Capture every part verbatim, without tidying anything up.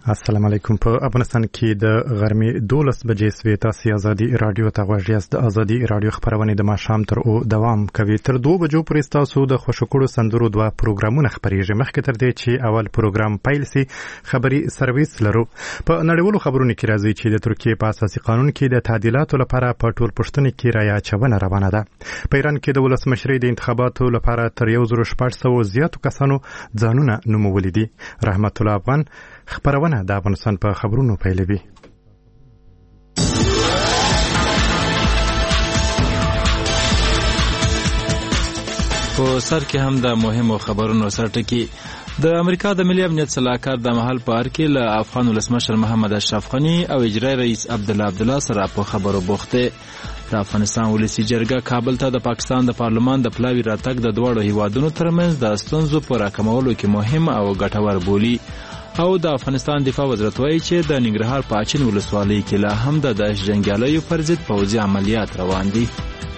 السلام علیکم. په افغانستان کې د غرمې دولس بجې سوي تاسو ازادي رادیو ته غوږ یاست. د ازادي رادیو خبرونه د ماښام تر او دوام کوي. تر دوه بجو پورې تاسو د خوشکړو سندرو دوه پروګرامونه خبريږي. مخکې تر دې چې اول پروګرام پیل سي خبري سرویس لرو. په نړیوالو خبرونو کې راځي چې د ترکیې په اساسي قانون کې د تعدیلاتو لپاره په ټول پښتون کې رایه اچونه روانه ده. په ایران کې د ولسمشرۍ د انتخاباتو لپاره تر یو زر شپږ سوه زیاتو کسانو ځانونه نومولي دي. رحمت الله افغان خبرونه د افغانستان په خبرونو پیلوي. په سر کې هم د مهمو خبرونو سرټکی د امریکا د ملي امنیت صلاحکار د محل په اړه کې له افغان ولسمشر محمد اشرف غنی او اجرایی رئیس عبدالله عبدالله سره په خبرو بوخته. د افغانستان ولسی جرګه کابل ته د پاکستان د پارلمان د پلاوی راتګ د دوړو هیوادونو ترمنځ د ستونزو په راکمولو کې مهم او ګټور بولی. او د افغانستان دفاع وزارت وایي چې د ننګرهار په اچین ولسوالۍ کې لا هم د داعش جنګیالیو پر ضد پوځي عملیات روان دي.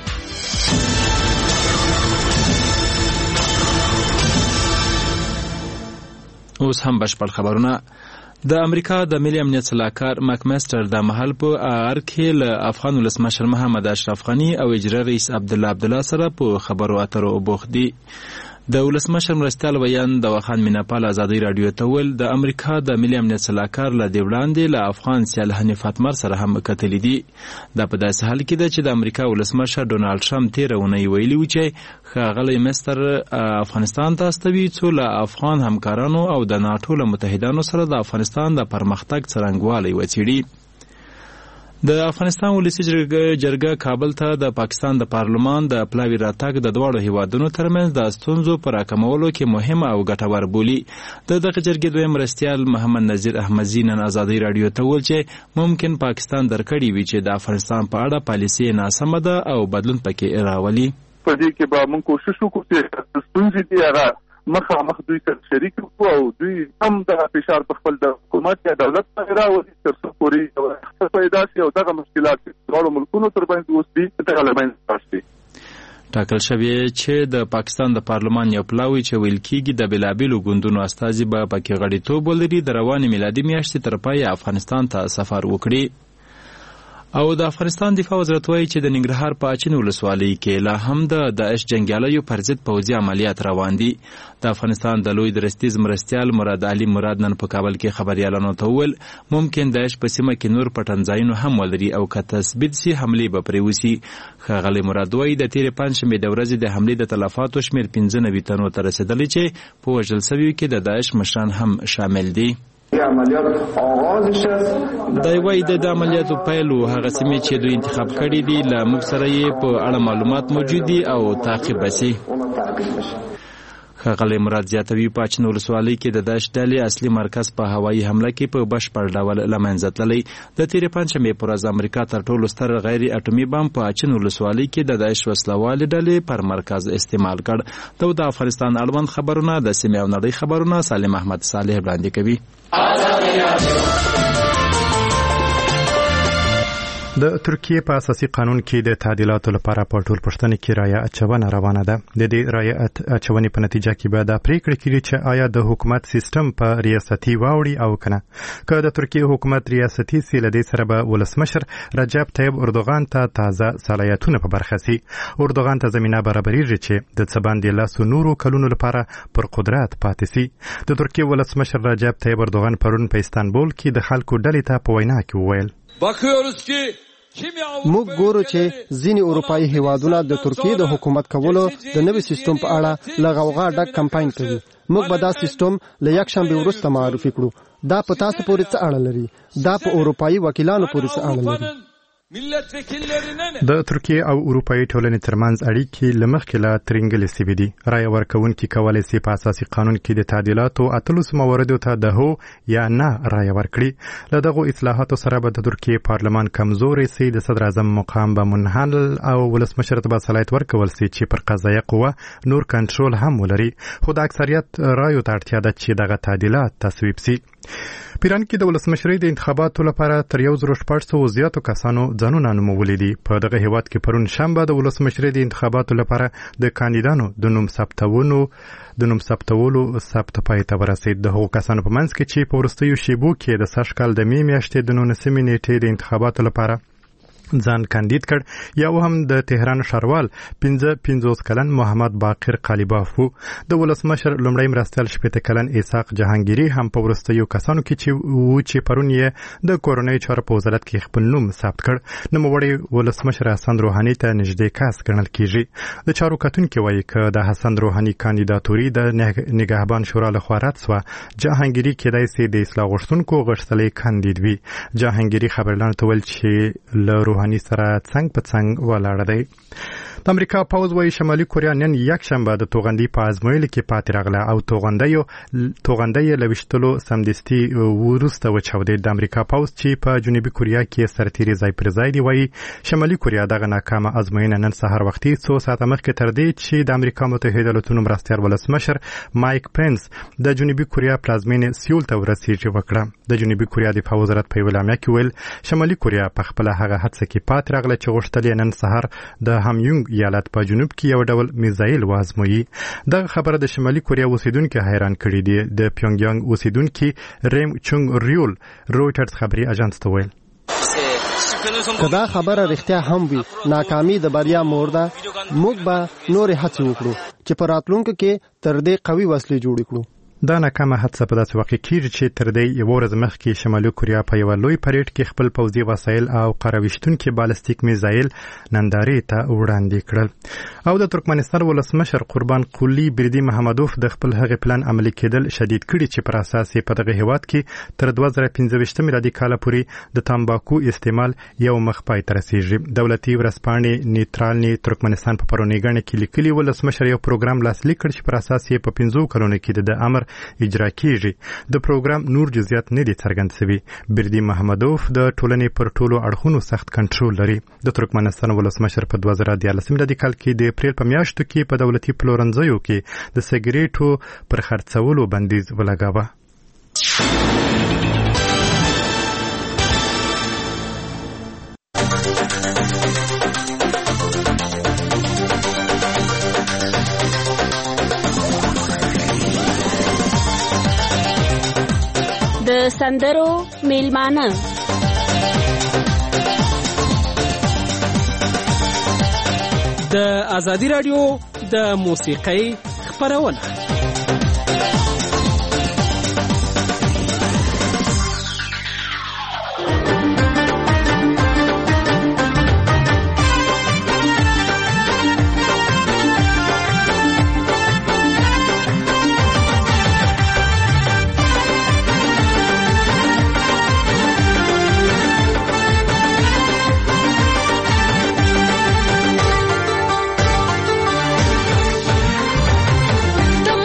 اوس هم بشپړ خبرونه. د امریکا د ملي امنیت صلاحکار ماکمستر د محل په اړه کې له افغان ولسمشر محمد اشرف غنی او اجرایی رئیس عبدالله عبدالله سره په خبرو اترو بوخت دي. د ولسمشر مرستیال ویان د وخان میناپال ازادي رادیو ته ول د امریکا د ملي امنیت صلاحکار له دی وړاندې له افغان سیال حنیف اتمر سره هم کتلې دي. دا په داسې حال کې ده چې د امریکا ولسمشر ډونالد ټرمپ تیر اونۍ ویلي و چې ښاغلی مستر افغانستان ته استوي څو له افغان همکارانو او د ناټو له متحدانو سره د افغانستان د پرمختګ څرنګوالی وڅېړي. د افغانستان ولسی جرګه کابل ته د پاکستان د پارلمان د پلاوی راتګ د دوړو هیوادونو ترمنځ د ستونزو پر راکمولو کې مهم او ګټور بولی. د دغه جرګې دویم مرستیال محمد نذیر احمدزی نن ازادي رادیو ته ویل چې ممکن پاکستان درکړي وي چې د افغانستان په اړه پالیسي ناسمه ده او بدلون پکې راولي. په دې کې به موږ کوشش وکړو چې ستونزې دي هغه مخامخ دوی سره شریک وو او دوی هم د فشار په خپل د حکومت یا دولت سره راوړي تر څو پورې پیدا شي او دغه مشکلات چې ټول ملکونو ترمنځ اوس دي دغه لمنځه راشي. ټاکل شوی چې د پاکستان د پارلمان یو پلاوی چې ویل کېږي د بېلابېلو ګوندونو استازي به پکې غړیتوب ولري د روانې میلادي میاشتې تر پایه افغانستان ته سفر وکړي. او د افغانستان دفاع وزارت وایي چې د ننګرهار په اچین ولسوالۍ کې لا هم د داعش جنګیالیو پر ضد پوځي عملیات روان دي. د افغانستان د لوی درستیز مرستیال مراد علي مراد نن په کابل کې خبريالانو ته وویل ممکن داعش په سیمه کې نور پټنځایونه هم ولري او که تثبیت سي حملې به پرې وسي. ښاغلی مراد وایي د تېرې پنجشنبې د ورځې د حملې د تلفاتو شمېر پنځه نوي تنو ته رسېدلی چې په وژل سویو کې د داعش مشران هم شامل دي. دا وایي د عملیاتو پیل و هغه سیمې چې دوی انتخاب کړي دي له موږ سره یې په اړه معلومات موجود دي او تعقیب شي. ښاغلی مراد زیاتوي په اچین ولسوالۍ کې د داعش ډلې اصلي مرکز په هوایي حمله کې په بشپړ ډول له منځه تللی. د تېرې پنجشنبې په ورځ امریکا تر ټولو ستر غیر اټومي بم په اچین ولسوالۍ کې د داعش وسلوالې ډلې پر مرکز استعمال کړ. د افغانستان اړوند خبرونه د سیمې او نړۍ خبرونه سالم احمد صالح وړاندې کوي. د ترکیې په اساسي قانون کې د تعدیلاتو لپاره په ټول پښتون کې رایه اچونه روانه ده. د دې رایه اچونې په نتیجه کې به دا پریکړه کیږي چې آیا د حکومت سیستم په ریاستي واوړي او کنه. که د ترکیې حکومت ریاستي سي لدې سره به ولسمشر رجب طیب اردوغان ته تازه صلاحیتونه په برخه سي. اردوغان ته زمينه برابرېږي چې د څباندې لاسو نورو کلونو لپاره پر قدرت پاتې سي. د ترکیې ولسمشر رجب طیب اردوغان پرون په استانبول کې د خلکو ډلې ته په وینا کې وویل موږ ګورو چې ځینې اروپایي هیوادونه د ترکیې د حکومت کولو د نوي سیستم په اړه له غوغا ډک کمپاین کوي. موږ به دا سیستم له یکشنبې وروسته معرفي کړو. دا په تاسو پورې څه اړه لري؟ دا په اروپایي وکیلانو پورې څه اړه لري؟ د ترکیې او اروپایي ټولنې ترمنځ اړیکې له مخکې لا ترینګلې سوي دي. رایه ورکوونکي کولی سي په اساسي قانون کې د تعدیلاتو اتلس مواردو ته د هو یا نه رایه ورکړي. له دغو اصلاحاتو سره به د ترکیې پارلمان کمزوری سي. د صدر اعظم مقام به منحل او ولسمشر ته به صلاحیت ورکول سي چې پر قضایه قوه نور کنټرول هم ولري. خو د اکثریت رایو ته اړتیا ده چې دغه تعدیلات تصویب سي. پیران کې د ولسمشرۍ د انتخاباتو لپاره تر یو زر شپږ سوه زیاتو کسانو ځانونه نومولي دي. په دغه هیواد کې پرون شنبه د ولسمشرۍ د انتخاباتو لپاره د کاندیدانو د نوم ثبتولو د نوم ثبتولو ثبت پای ته ورسید. د هغو کسانو په منځ کې چې په وروستیو شیبو کې د سږ کال د مې میاشتې د نولسمې نیټې د انتخاباتو لپاره ځان کاندید کړ، یا هم د تهران ښاروال پنځه پنځوس کلن محمد باقر قالیباف وو. د ولسمشر لومړی مرستیال شپېته کلن اسحاق جهانگیري هم په وروستیو کسانو کې چې وو چې پرون یې د کورنۍ چارو په وزارت کې خپل نوم ثبت کړ. نوموړی ولسمشر حسن روحاني ته نږدې کس ګڼل کیږي. د چارو کتونکي وایي که د حسن روحاني کاندیداتوري د نگهبان شورا لخوا رد سوه، جهانگیري کېدای سي د اصلاح غوښتونکو غښتلی کاندید وي. جهانگیري خبرلاندو ته ویل چې له روحاني سره څنګ په څنګ ولاړ دی. د امریکا پوځ وايي شمالي کوریا نن یک شنبه د توغندي په ازمویلو کې پاتې راغله او توغندیو توغندی له وشتلو سمدستي ورسته وچاودید. د امریکا پوځ چې په جنوبي کوریا کې سرتیري ځای پر ځای دی وايي شمالي کوریا دغه ناکامه ازموینه نن سهار وختي څو ساعته مخکې تر دې چې د امریکا متحده ایالاتونو مرستیال ولسمشر مایک پنس د جنوبي کوریا پلازمینې سیول ته ورسیږي وکړه. د جنوبي کوریا دفاع وزارت په اعلامیه کې ویل شمالي کوریا په خپل هغه هڅه کې پاتې راغله چې غوښتل یې نن سهار د هامیونګ ایالت په جنوب کې یو ډول میزایل وازموي. دغه خبره د شمالي کوریا اوسیدونکو حیران کړي دي. د پیونګیانګ اوسیدونکو ریم چونګ ریول رويټرز خبري اژانس ته ویل که دا خبره رښتیا هم وي ناکامي د بریا مور ده، موږ به نورې هڅې وکړو چې په راتلونکو کې تر دې قوي وسلې جوړې کړو. دا ناکامه هڅه په داسې وخت کې کېږي چې تر دې یو ورځ مخکې شمالي کوریا په یو لوی پریډ کې خپل پوځي وسایل او قراویشتونکي بالستیک میزایل نندارې ته وړاندې کړل. او د ترکمنستان ولسمشر قربان قلی بردی محمدوف د خپل هغه پلان عملي کېدل شدید کړي چې پر اساس په دغه هیواد کې تر دوه زره پنځه میلادي کال پورې د تامباکو استعمال یو مخ پای ته رسیږي. دولتي ورځپاڼې نیوټرالني ترکمنستان په پرونی غاڼه کې لیکلي ولسمشر یو پروګرام لاسلیک کړ چې پر اساس یې په پنځو کلونو کې د امر اجرا کیږي. د پروګرام نور جزئیات نه دي څرګند شوي. بردی محمدوف د ټولنې پر ټولو اړخونو سخت کنټرول لري. د ترکمنستان ولسمشر په دوه زره دیارلس میلادي کال کې د اپریل په میاشتو کې په دولتي پلورنځیو کې د سګریټو پر خرڅولو بندیز ولګاوه. د سندرو میلمانه د ازادي رادیو د موسیقۍ خبرونه. د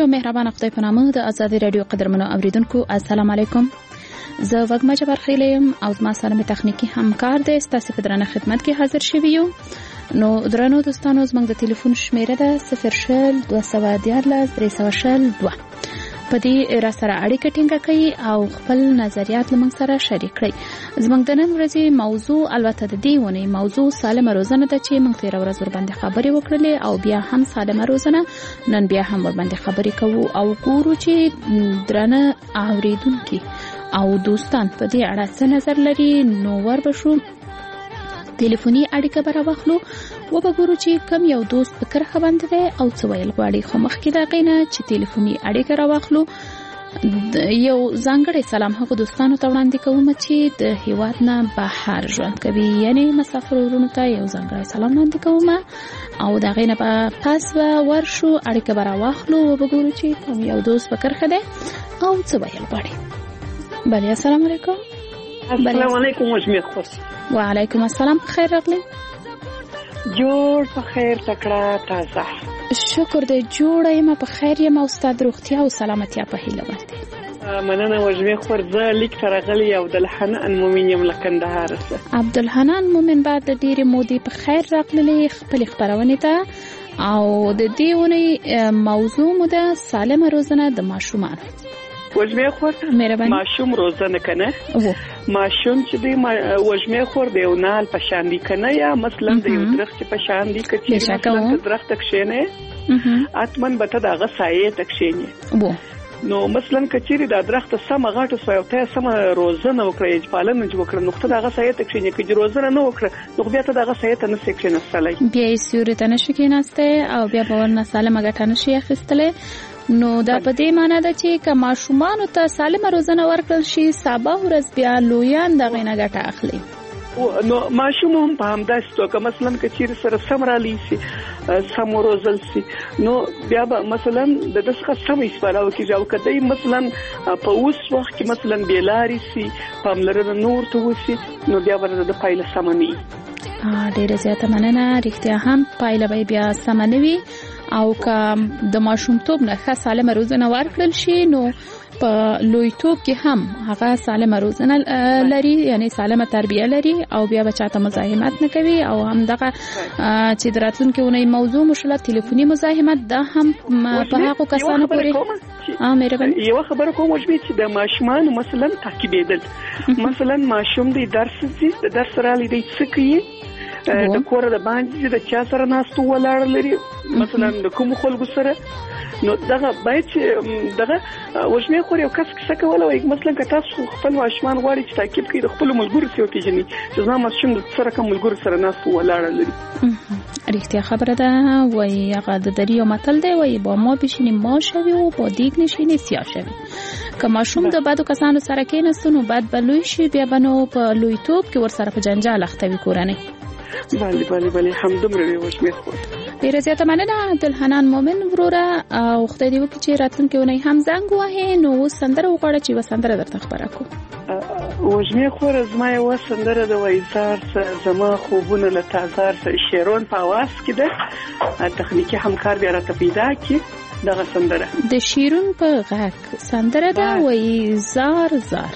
او مهربان خدای په نامه د آزادي رادیو قدرمنو اوریدونکو السلام علیکم. زه وګما جبر خیلیم او ما سره می تخنیکی همکار دی ستاسو په درنه خدمت کې حاضر شوی یو. نو درنو دوستانو زموږ د ټلیفون شمیره ده صفر شل دوه سوه دیارلس درې سوه شل دوه. په دې را سره اړیکه ټینګه کړئ او خپل نظریات له موږ سره شریک کړئ. زموږ د نن ورځې موضوع البته د دې ونې موضوع سالمه روزنه ده چې موږ تیر ورځ ورباندې خبرې وکړلې او بیا هم سالمه روزنه نن بیا هم ورباندې خبرې کوو او ګورو چې درنه اوریدونکي او دوستان په دې اړه څه نظر لري. نو وربشو ټلیفوني اړیکه به راوخلو و به ګورو چې کوم یو دوست په کرخه باندې دی او څه ویل غواړي. خو مخکې د هغې نه چې ټلیفوني اړیکه راواخلو یو ځانګړی سلام هغو دوستانو ته وړاندې کوم چې د هیواد نه بهر ژوند کوي، یعنې مسافر ورونو ته یو ځانګړی سلام وړاندې کوم او د هغې نه به پس به ورشو اړیکه به راواخلو و به ګورو چې کوم یو دوست په کرخه دی او څه ویل غواړي. بله السلام علیکم. السلام علیکم وجمه خوش. وعلیکم السلام. خیر راغلی. جوړ په خیر تکړه تازه. شکر دې جوړه یم په خیر یم او ستاسو روغتیا او سلامتیا په هیله باندې. مننه وجمه خورزه لیک ترغلی او عبدالحنان مومن یم لکندهار سره. عبدالحنان مومن بعد د ډېرې مودې په خیر راغلی خپل خبرونه ته او د دې ونې موضوع مو ده سالمه روزنه د ماشومانو. وجمه خور ماشوم روزنه کنه ماشوم چې دی وجمه خور دی او نال پشاندی کنه یا مثلا د یو درخت پشاندی کچې مثلا درخت تکشینه اتمن به ته دغه سایه تکشینه. نو مثلا کچېری د درخت سم غاټه سو ته سم روزنه وکړي پالنه چې وکړي نو ته دغه سایه تکشینه کې روزنه نه وکړي نو بیا ته دغه سایه ته نه سکینه سلای بیا یې سیوري ته نشي کېناسته او بیا په ورنه سالمه ګټه نشي اخیستله. نو دا په دې معنی ده چې که ماشومانو ته سالمه روزنه ورکړل شي سبا ورځ بیا لویان دغه نه ګټه اخلي. نو ماشوم هم په همداسې توګه مثلا که چیرې سره سم رالی شي سم روزل شي نو بیا به مثلا د ده څخه سم استفاده وکړي او که دی مثلا په اوس وخت کې مثلا بېلارې شي پاملرنه نور ته وشي نو بیا به د ده پایله سمه نه وي. ډېره زیاته مننه. رښتیا هم پایله به بیا سمه نه وي او که د ماشومتوب نه ښه سالمه روزنه ورکړل شي نو په لویتوب کې هم هغه سالمه روزنه لري یعنی سالمه تربیه لري او بیا بچاته مزاحمت نه کوي او هم دغه چې دراتونکو ونې موضوع مشله ټلیفوني مزاحمت ده هم په هغه کسانو پورې ا مې ربن یو خبره کوم چې د ماشومان مثلا تعقیبېدل مثلا ماشوم دی درس دي د درس را لیدي څه کوي د کور د باندې د چا سره ناستو ولاړ لري مثلا د کوم خلکو سره نو دغه باید چې دغه وژنې خور یو کس کیسه کوله وایي مثلا که تاسو خپل ماشومان غواړئ چې تعقیب کړئ د خپلو ملګرو سره وپېژنئ چې زما ماشوم د سره کوم ملګرو سره ناست ولاړه لري. رښتیا خبره ده. وایي هغه د دري یو متل دی وایي با ما بشینی ما شوی و با دیگ نشینی سیاه شوی. که ماشوم د بدو کسانو سره کېناست نو بد به لوی شي بیا به نو په لویتوب کې ورسره په جنجال اخته وي کورنۍ. بله بله بله همدومره وي وژنې خور. ډېره زیاته مننه عبدالحنان مومن وروره او خدای دې وکړي چې راتلونکې اونۍ هم زنګ ووهې نو اوس سندره وغواړه چې یوه سندره درته خبره کړو. وژنې خور زما یوه سندره د وایزار زما خوبونه له تازار سره شیرون په اواز کې ده تخنیکي همکار بیا راته پیدا کړي دغه سندره د شیرون په غږ سندره ده وایي زار زار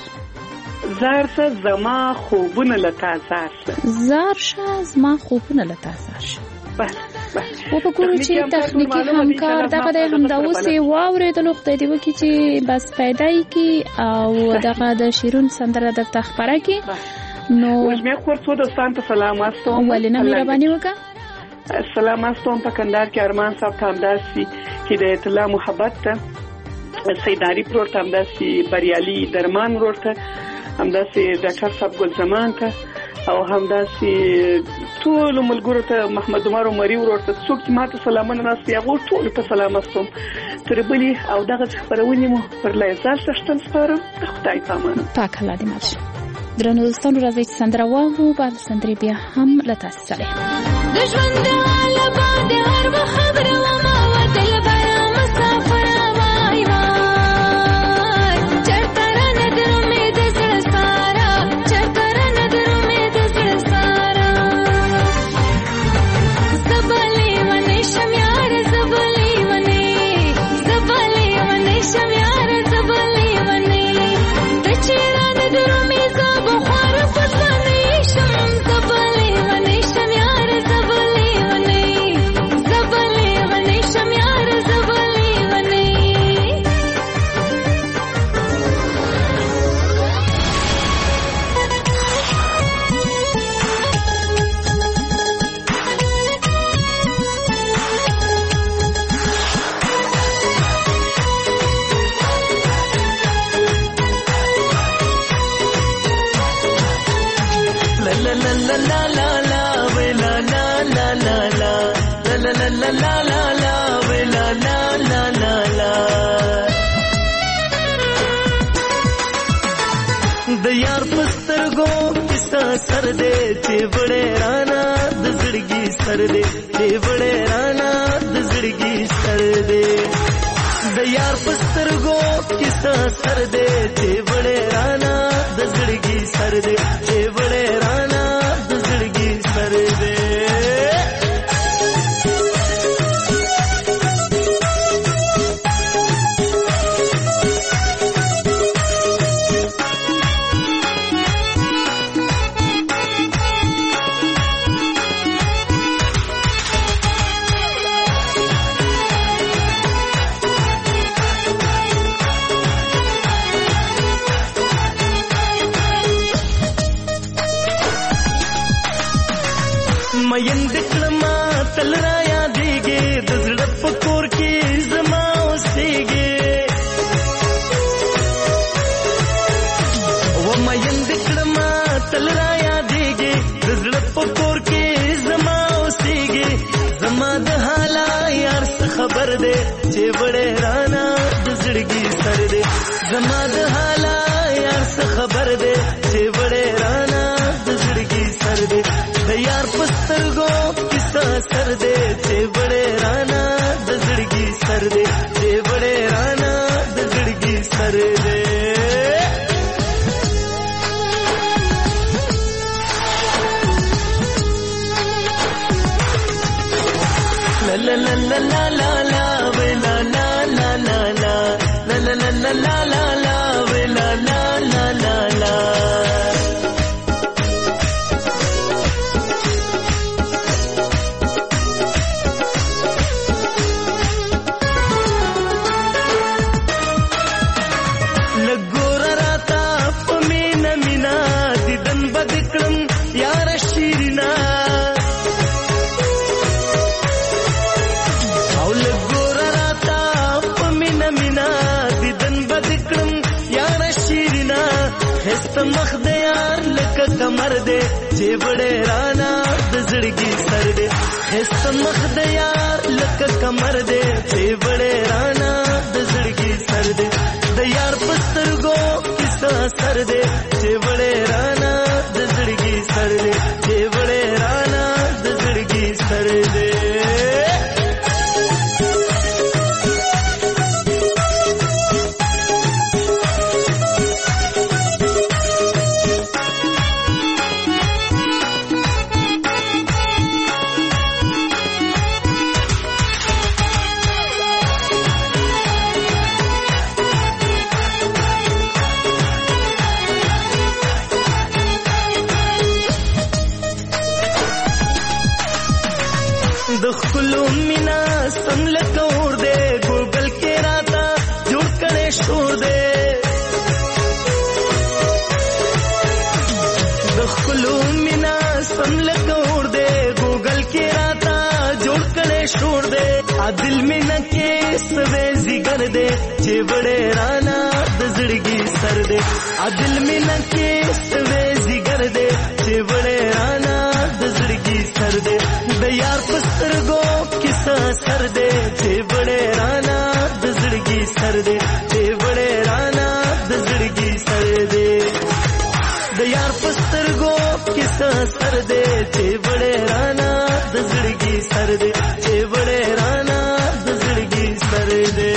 زار شه زما خوبونه لتا زار شه زار شه زما خوبونه لتا زار شه. بله و په ګورو چې تخنیکي همکار دغه د همدا اوس یې واورېدلو خدای دې وکړي چې بس پیدا یې کړي او دغه د شیرون سندره درته خپره کړي. نو وژمې خور څو دوستان ته سلام واستوم. ولې نه مهرباني وکړه. سلام واستوم په کندهار کې ارمان صاحب ته همداسې هدایت الله محبت ته سیداري پرور ته همداسې بریالي درمان ورور ته همداسې ډاکټر صاحب ګل زمان ته او همداسې ټول ملګرو ته محمد عمر عمري ورور ته څوک چې ماته سلامونه ناست هغو ټولو ته سلام واستوم. تر بلې او دغه خپرونې مو پر لایزال سشتن سپارم. د خدای په امان. پاک الله دې مل شه. درنو دوستانو راځئ چې سندره واورو بعد سندرې بیا هم له تاسو سره د ژوند د حاله باندې هر وخت خبره ومه وتل به مسافر وای وای چرته رانه در امید زړه ساره چرته رانه در امید زړه ساره زبلې ونې شم یار زبلې ونې زبلې لا لا لا لا لا لا ولا لا لا لا لا د یار پسترګو کیسه سر دې چې وړې رانا د زړګي سر دې چې وړې رانا د زړګي سر دې د یار پسترګو کیسه سر دې چې وړې رانا د زړګي سر دې چې وړې رانا د زړګي سر دې مین دکړما تل را یادېږي د زړه په کور کې زما اوسېږي و مین دکړما تل را یادېږي د زړه په کور کې زما اوسېږي زما د حالا یار څه خبر دی چې وړې رانا د زړګي سر دی زما د حالا یار څه خبر دی چې وړې رانا د زړګي سر دی د یار پسترګو کیسه سر دې چې وړې رانا د زړګي سر دې چې وړې رانا د زړګي سر دې لا لا لا لا لا لا لا ولا لا لا لا لا لا لا لا لا لا لا لا ولا لا لا لا لا مخ د یار لکه کمر دې چې وړې رانا د زړګي سر دې هست مخ د یار لکه کمر دې چې وړې رانا د زړګي سر دې د یار پسترګو کیسه سر دې چې وړې رانا د زړګي سر دې چې وړې رانا د زړګي سر دې د خپلو مینا سم لکه اور دی ګوګل کې راته جوړ کړی شور دی د خپلو مینا سم لکه اور دی ګوګل کې راته جوړ کړی شور دی عادل مینا کې سوي زیګر دی چې وړې رانا د زړګي سر دی عادل مینا کې سوي زیګر دی چې وړې رانا د زړګي سر دی د یار پسترګو کیسه سر دې چې وړې رانا د زړګي سر دې چې وړې رانا د زړګي سر دې د یار پسترګو کیسه سر دې چې وړې رانا د زړګي سر دې چې وړې رانا د زړګي سر دې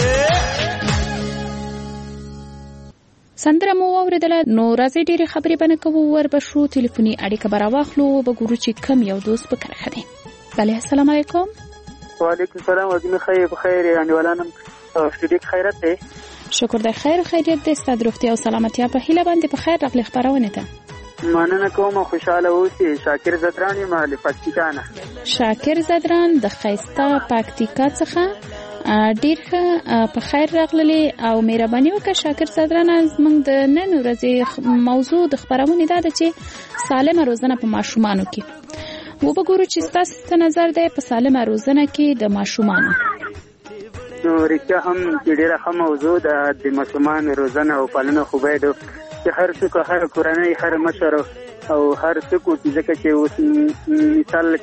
سندره مو واوریدله نو راځي ډېرې خبرې به نه کوو وربشو تلیفوني اړیکه به راواخلو به ګورو چې کم یو دوست په کرښه دی بله السلام علیکم وعلیکم السلام وزمي خیر بخیر انډیوالانم سټډیو خیرت دی شکر دی خیر خیریت دی ستاسو روغتیا او سلامتیا په هیله باندې په خیر راغلی خبرونه ته مننه کوم خوشاله اوسئ شاکر زدران یم له پکتیکا نه شاکر زدران د خیستا پکتیکا څخه ډیر په خیر راغلی او مهرباني وکړه شاکر زدران زموږ د نن ورځې موضوع د خبرونه ده چې سالمه روزنه په ماشومانو کې و به ګورو چې ستاسو څه نظر دی په سالمه روزنه کې د ماشومانو نو رښتیا هم ډیره ښه موضوع ده د ماشومانو روزنه او پالنه خو باید چې هر څوک هر کورنۍ هر مشر او هر څوک چې ځکه چې اوس مثال لکه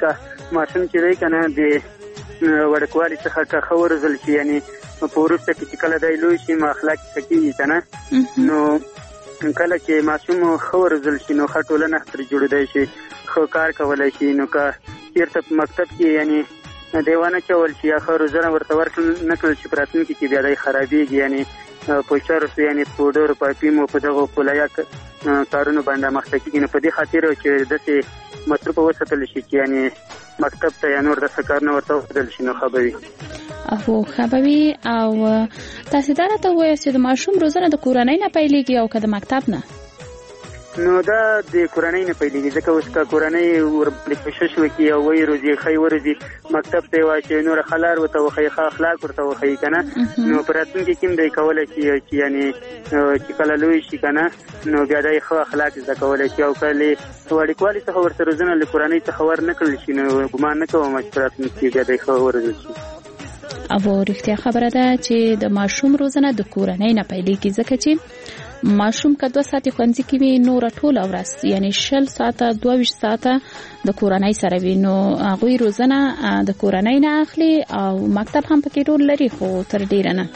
ماشوم چې دی کنه د وړکوالي څخه که ښه وروزل شي یعنی په وروسته کې چې کله دی لوی شي نو اخلاق ښه کېږي که نه نو کله چې ماشوم ښه وروزل شي نو ښه ټولنه ترې جوړېدی شي ښه کار کولی شي نو که چېرته په مکتب کې یعنی دی ونه چول شي یا ښه روزنه ورته ورکړل نه کړل شي په راتلونکي کې بیا دی خرابېږي یعنی په شرط یعنی په ډېرو په افیمو په دغو کولیا کارونو باندې مخته کېږي نو په دې خاطر چې داسې مصروفه وساتل شي چې یعنی مکتب ته یا نور داسې کارونه ورته وښودل شي نو ښه به وي او ښه به وي. او تاسې دا راته ووایاست چې د ماشوم روزنه د کورنۍ نه پیلېږي او که د مکتب نه؟ نو دا د کورنۍ نه پیلېږي ځکه اوس که کورنۍ ورباندې کوشش وکړي او ویې روزي ښه وروزي مکتب ته یې واچوي نور ښه لار ورته وښیي ښه اخلاق ورته وښیي که نه نو په راتلونکي کې هم دی کولی شي چې یعنې چې کله لوی شي که نه نو بیا دی ښه اخلاق زده کولی شي او کله وړوکوالي څخه ورته روزنه له کورنۍ څخه ور نه کړل شي نو ګمان نه کوم چې په راتلونکي کې بیا دی ښه وروزل شي. او رښتیا خبره ده چې د ماشوم روزنه د کورنۍ نه پیلېږي ځکه چې ماشوم که دوه ساعتې ښوونځي کې وي نوره ټوله ورځ یعنی شل ساعته دوه ویشت ساعته د کورنۍ سره وي نو هغوی روزنه د کورنۍ نه اخلي او مکتب هم پکې رول لري خو تر ډېره نه.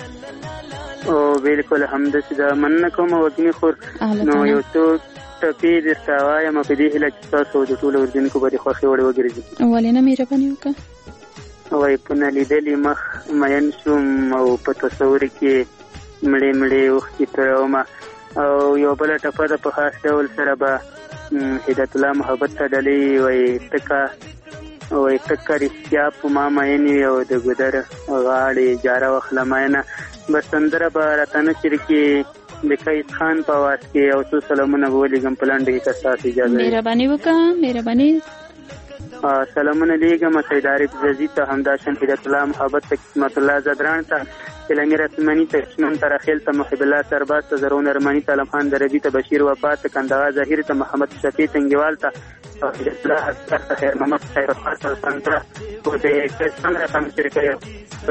او بالکل همداسې ده مننه کوم وګیني خور نو یو څو ټپې درته وایم په دې هیله چې تاسو د ټولو اردوونکو به د خوښې وړ وګرځي. ولې نه مهرباني وکړه. وایي په نه لیدلي مخ مین شوم او په تصور کې مړې مړې اوښکې تویومه او یو بله ټپه ده په خاص ډول سره به هدایت الله محبت ته ډلې وایي تکه وایي تکه رښتیا په ما مین وي او د ګودر غاړې جاره وخله مینه بس سندره به راته نه چېر کې د قیس خان په آواز کې او څو سلامونه به ولیږم په لنډه کې که ستاسو اجازه وي. مهرباني وکړه مهرباني. سلامونه لیږم سید عارف ززي ته همداشان هدایت الله محبت ته قسمت الله زدران ته الامیر اسمانی ته شنون ته رخیل ته محب الله سرباز ته زرون ارمانی ته علم خان دربی ته بشیر وفات ته کندغا ظهیر ته محمد شفیع تنگیوال ته هدایت الله اکبر ته خیر محمد خیر وفات ته سندره او د سندره هم شرکه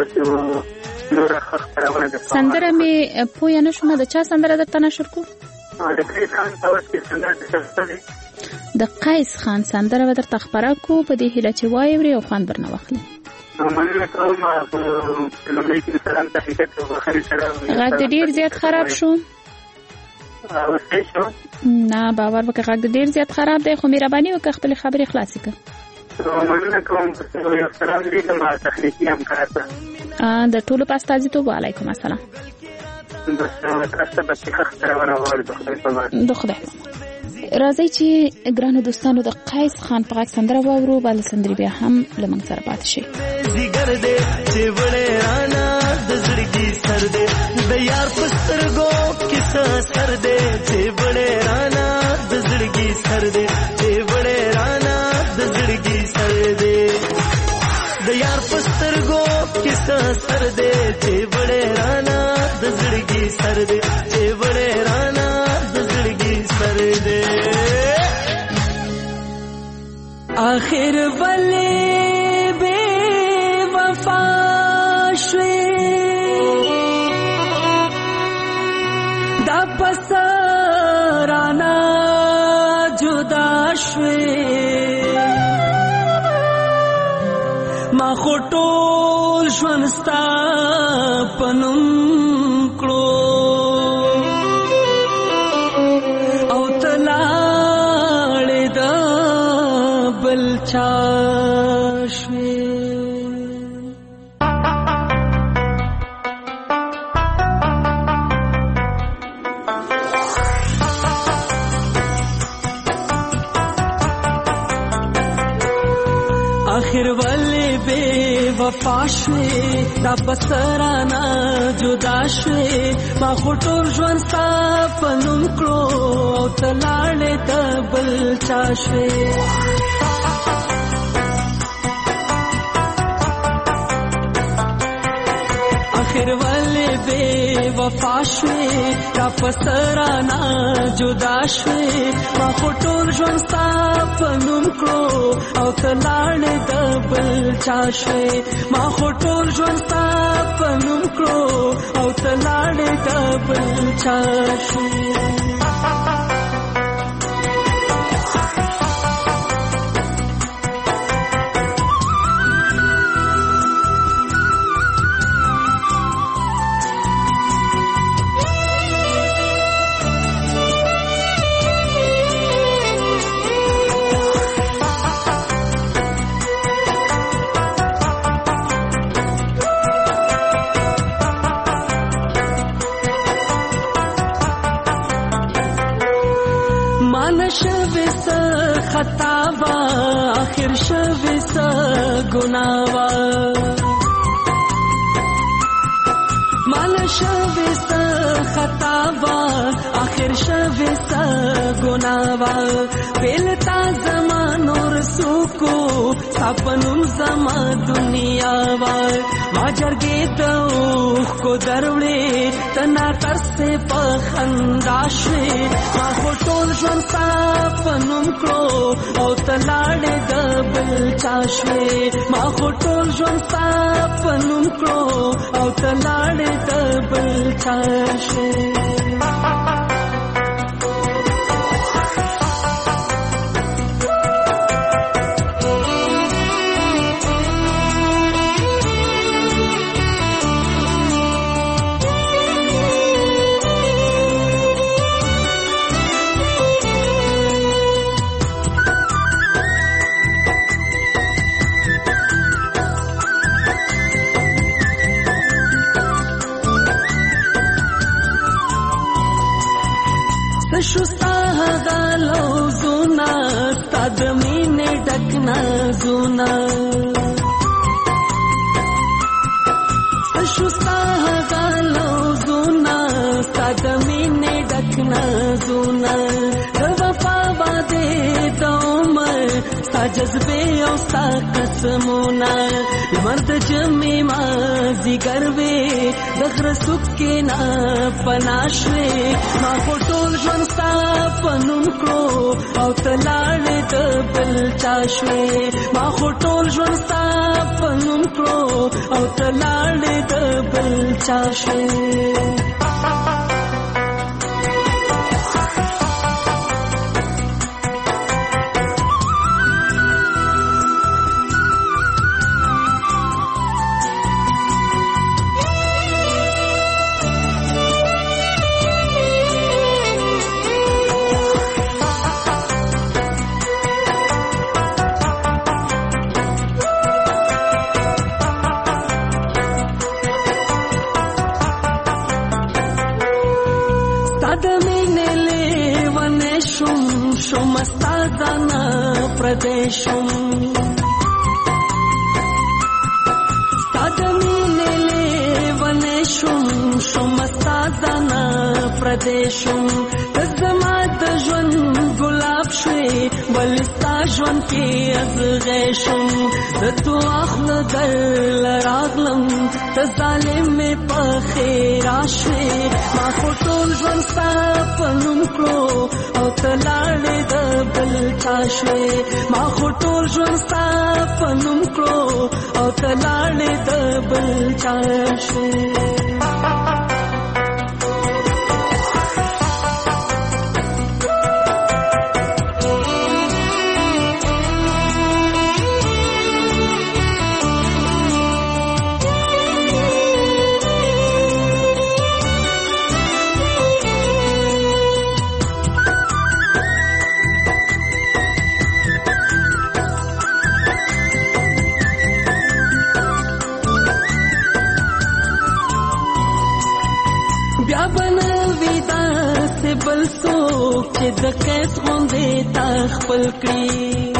نور خبرونه ده. سندره مې پوه نه شوم د چا سندره درته نشر کو؟ د قیس خان په وخت کې سندره ده د قیس خان سندره به درته خپره کو په دې هیله چې واوري او خوند برنه واخلي. غږ دې ډېر زیات خراب شو. نه باور وکړه غږ دې ډېر زیات خراب دی خو مهرباني وکړه خپلې خبرې خلاصې کړه. د ټولو په استازیتوب وعلیکم السلام. د خدای راځئ چې ګرانو دوستانو د قیس خان په غږ سندره واورو بل سندرې بیا هم له موږ سره پاتې شي. زیګر دې چې وړې رانا د زړګي سر دې د یار په سترګو کیسه سر دې چې وړې رانا د زړګي سر دې چې وړې رانا د زړګي سر دې د یار په سترګو کیسه سر دې چې وړې رانا د زړګي سر دې چې وړې رانا د زړګي سر دې آخر ولې بے وفا شوې دا پسرانا جدا شوې ما خو ټول ژوند ستا په نوم کړو او ته لاړې د بل چا شوې. آخر ولې بے وفا شوې دا بسرانا جدا شوې ما خو ټول ژوند ستا په نوم کړو او ته لاړې د بل چا شوې. آخر ولې بے وفا شوې دا پسرانا جدا شوې ما خو ټول ژوند ستا په نوم کړو او ته لاړې د بل چا شوې ما خو ټول ژوند ستا په نوم کړو او ته لاړې د بل چا شوې. خطا وا آخر شوي س ګناه وا مال شوي س خطا وا آخر شوي س ګناه وا بلتا زمانو رسوکو سپنوم زما دنیا وا ما جرګې ته کو دروړې تنا ترسه په خندا شوي ما ټول ژوند سپنوم کړو او تلاړې د بل چا شوي ما ټول ژوند سپنوم کړو او تلاړې د بل چا شوي شوستا غالو زونا تدمینه ډکنا زونا شوستا غالو زونا تدمینه ډکنا زونا وفا باندې دومر ستا جذبه او ستا قسمونه مرد جمعی ما زیگر وی دغر سکے نا پناشوے ما خوٹول جون ستا پنون کرو او تلاڑ دبل چاشوے ما خوٹول جون ستا پنون کرو او تلاڑ دبل چاشوے प्रदेशम सादमीने ले वनेशम शुमस्तादना प्रदेशम तजमा दजवन गुलाब शे वलिस्ता जवन के अज़गैशम दतु आखल दर लरागलम तजालिम में पखेराशे मा खोटोल जवन सा पनुम करो او تلاړې د بل چاشوي ما خټول ژوند ستا پنوم کړو او تلاړې د بل چاشوي بل څوک چې د قیس غوندې تا خپل کړي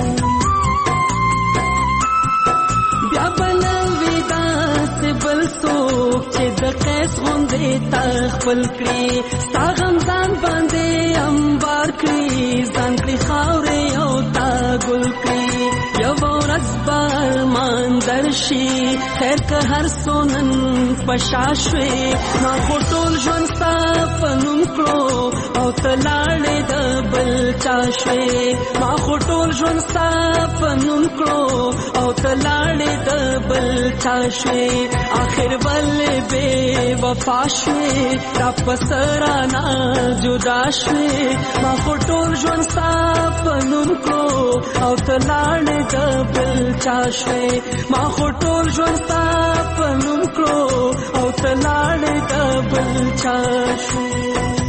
بیا به نه وي داسې بل څوک چې د قیس غوندې تا خپل کړي ستا غم ځان باندې امبار کړي ځان کړي خاورې او تا ګل کړي یوه ورځ به ارمان درشي خیر که هر څو نن په شا شوې ما خو ټول ژوند ستا په نوم کړو او تلاړې د بل چا شوې ما خو ټول ژوند ستا په نوم کړو او تلاړې د بل چا شوې آخر ولې بې وفا شوې را پسه رانه جدا شوې ما خو ټول ژوند ستا په نوم کړو او تلاړې د بل چا شوې ما خو ټول ژوند ستا په نوم کړو او تلاړې د بل چا شوې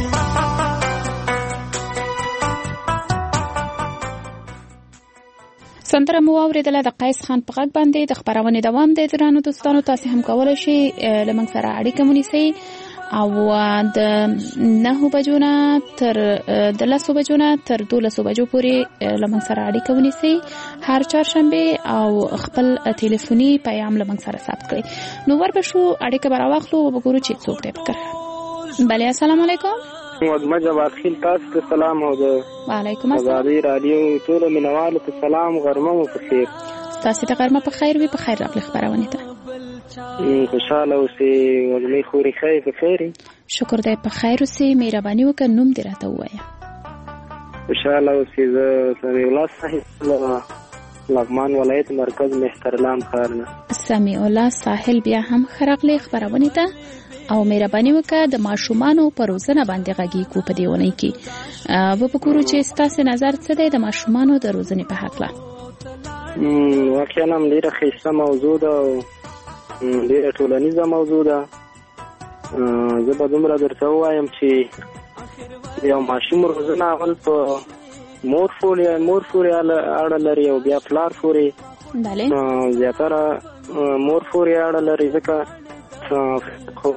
سندره مو واوریدله د قیس خان په غږ باندې د خبرونې دوام د درانو دوستانو تاسو هم کولای شئ لمنګ سره اړیکه ونیسئ او د نهو بجو نه تر د لسو بجو نه تر دولسو بجو پورې لمن سره اړیکه ونیسئ هر چهارشنبه او خپل ټلیفوني پیغام لمن سره ثبت کړئ. نو ورپسې اړیکه به راواخلو او وګورو چې څوک دی پکړه. بله السلام علیکم. وګمه جواب خیل تاسو ته سلام او د وعلیکم السلام ازادي رادیو ټول مینوالو ته سلام غرمه مو په خیر. تاسو ته غرمه په خیر وي. په خیر راغلی خبرونه ته خوشاله اوسئ. وګمه خوري خیر په خیر. شکر دی په خیر اوسئ. مهرباني وکړه نوم دې راته ووایه. خوشاله اوسئ. زه سمیع الله صاحب لغمان ولایت مرکز مهترلام ښار نه. سمیع الله ساحل بیا هم خراغلی خبرونه ته او مهرباني وکړه د ماشومانو په روزنه باندې غږیږو په دې ونې کې. و په کورو چې ستاسو نظر څه دی د ماشومانو د روزنې په حق له؟ واقعا هم ډېره ښایسته موضوع ده او ډېره ټولنیزه موضوع ده. زه به دومره درته ووایم چې یو ماشوم روزنه اول په مور پورې مور پورې اړه لري او بیا پلار پورې. زیاتره مور پورې اړه لري ځکه خو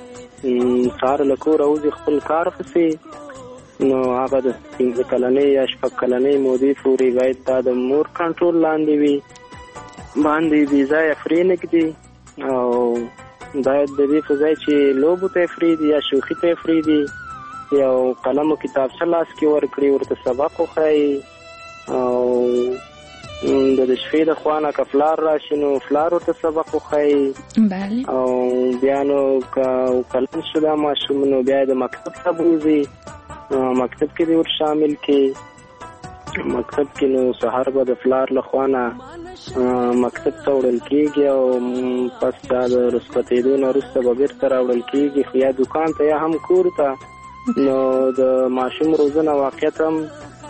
سهار له کوره وځي خپل کار پسې، نو هغه د پنځه کلنۍ یا شپږ کلنۍ مودې پورې باید دا د مور کنټرول لاندې وي، باندې بې ځایه فرې نه ږدي او باید د دې په ځای چې لوبو ته یې فرېږدي یا شوخي ته یې فرېږدي یو قلم او کتابچه لاس کې ورکړي، ورته سبق وښایي او د شپې د خوا نه که پلار راشي نو پلار ورته سبق وښایي او بیا نو که کلن شو دا ماشوم نو بیا د مکتب ته بوځي، مکتب کې دې ور شامل کړي. مکتب کې نو سهار به د پلار له خوا نه مکتب ته وړل کېږي او پس دا د رخصتېدو نه وروسته به بېرته راوړل کېږي، خو یا دوکان ته یا هم کور ته. نو د ماشوم روزنه واقعیت هم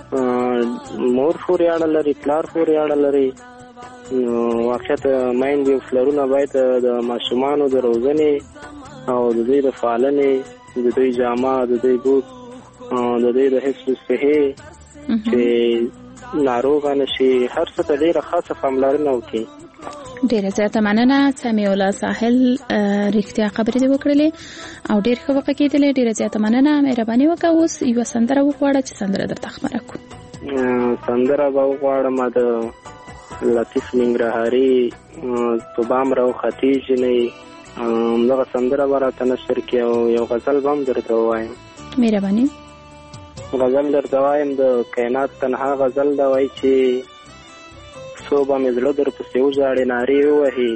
مور پورې اړه لري، پلار پورې اړه لري. نو واقعیت میندې او پلرونه باید د ماشومانو د روزنې او د دوی د پالنې، د دوی جامه، د دوی بوټ، د دوی د حفظ الصحې چې ناروغه نشي هر څه ته ډېره خاصه پاملرنه وکړي. ډیره زیاته مننه سمیع الله ساحل، رښتیا خبرې دې وکړلې او ډېر ښه وقه کېدلې. ډیره زیاته مننه، مهرباني وکړه. اوس یوه سندره وغواړه چې سندره درته خبره کړو. سندره به وغواړم د لطیف ننګرهاري تو بام راوختې جنۍ، همدغه سندره به راته نشر کړي او یو غزل به هم درته ووایم. مهرباني. غزل درته وایم د کائنات تنها غزل ده، وایي چې څو به مې زړه در پسې وژاړې نارې ووهي،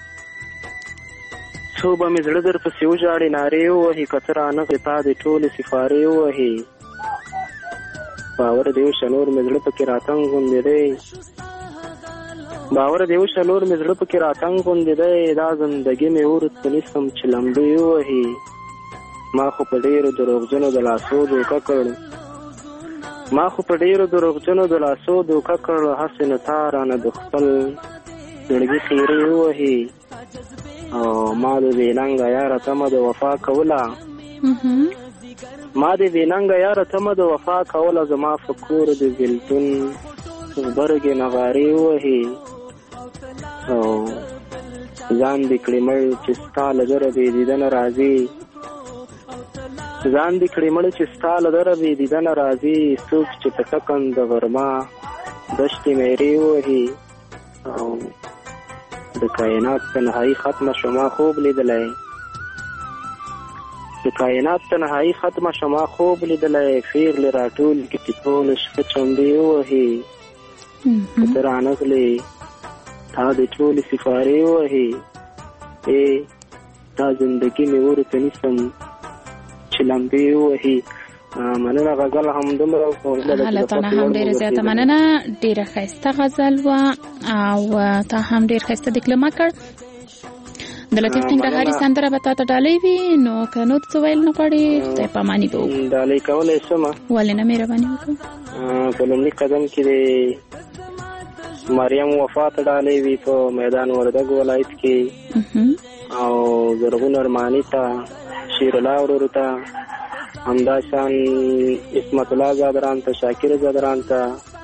څو به مې زړه در پسې وژاړې نارې ووهي، که ته رانغلې تا دې ټولې سفارې ووهي، باور دې وشه نور مې زړه پکې راتنګ غوندې دی، باور دې وشه نور مې زړه پکې راتنګ غوندې دی، دا زندګي مې ورته نیسم چې لمبې ووهي، ما خو په ډېرو دروغجنو د لاسو دوکه کړ، ما خو په ډېرو دروغجنو د لاسو دوکه کړ، هسې نه تا رانه د خپل زړګي خیرې ووهي، او ما د بې ننګه یاره تمه د وفا کوله، ما د بې ننګه یاره تمه د وفا کوله، زما په کور د بېلتون غبرګې نغارې ووهي، او ځان دې کړې مړ چې ستا له دره بې دیدنه راځي، ځان دې کړې مړ چې ستا له دره بې دیدنه راځي، څوک چې په ټکن د غرمه دشتې میرې ووهي، او د کائنات تنهایی ختمه شما خوب لیدلی، د کائنات تنهایی ختمه شما خوب لیدلی، پیغلې راټول کې چې ټوله شپه چمبې ووهي، که ته رانغلې تا دې ټولې سفارې ووهي، ای دا زندګي مې ورته نیسم چې لمبې ووهي. مننه. غزل هم دومره حالتانه هم ډېره زیاته مننه، ډېره ښایسته غزل وه او تا هم ډېر ښایسته دکلمه کړ. د لطیف ننګرهاري سندره به تا ته ډالۍ وي، نو که نور څه ویل نه غواړې خدای پاماني به وکړو. ډالۍ کولی شم؟ ولې نه، مهرباني وکړه. په لومړي قدم کې د مریم وفا ته ډالۍ وي په میدان وردګ ولایت کې، او زرغون ارماني ته، شیر الله ورور ته، همداشان عصمت الله زادران ته، شاکر زادران ته،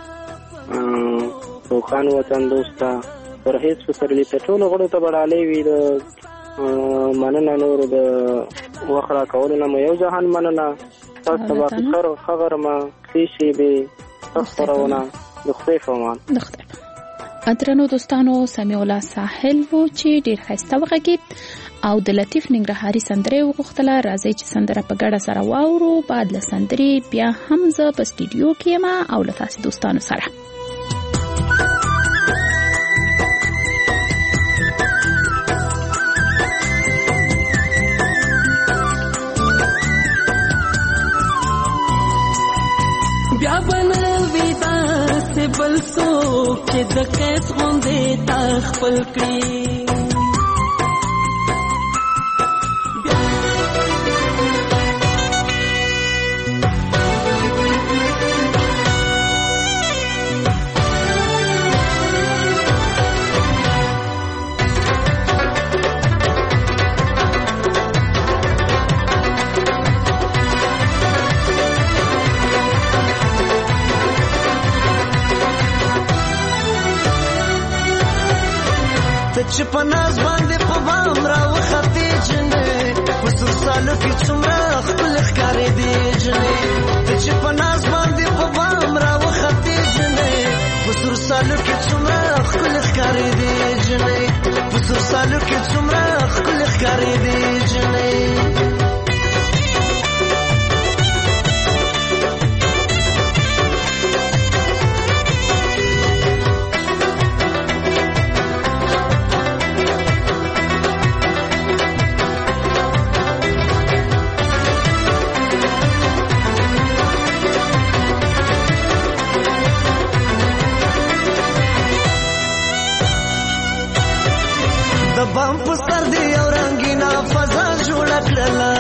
روخان وطن دوست ته، پرهیز پسرلي ته، ټولو غړو ته به ډالۍ وي. د مننه نور د وخت راکولو نه مو یو جهان مننه. تاسو ته به خیر خبرمه ښې شېبې ښه خپرونه د خدای په امان. د خدای په امان. درنو دوستانو، سمیع الله ساحل و چې ډېر ښایسته وغږېد او د لطیف ننګرهاري سندرې وغوښتله. راځئ چې سندره په ګډه سره واورو. بعد له سندرې بیا هم زه په سټوډیو کې یم او له تاسې دوستانو سره. بیا بنوي داسې بل څوک چې د قیس غوندې تا خپل کړي. چې په ناز باندې په بام راوختې جنې په سور سالو کې څومره ښکلې ښکارېدې جنې ته چې په ناز باندې په بام راوختې جنې په سور سالو کې څومره ښکلې ښکارېدې جنې په سور سالو کې څومره ښکلې ښکارېدې جنې. بام پستر دی او رنگینا فضا جوړه کړله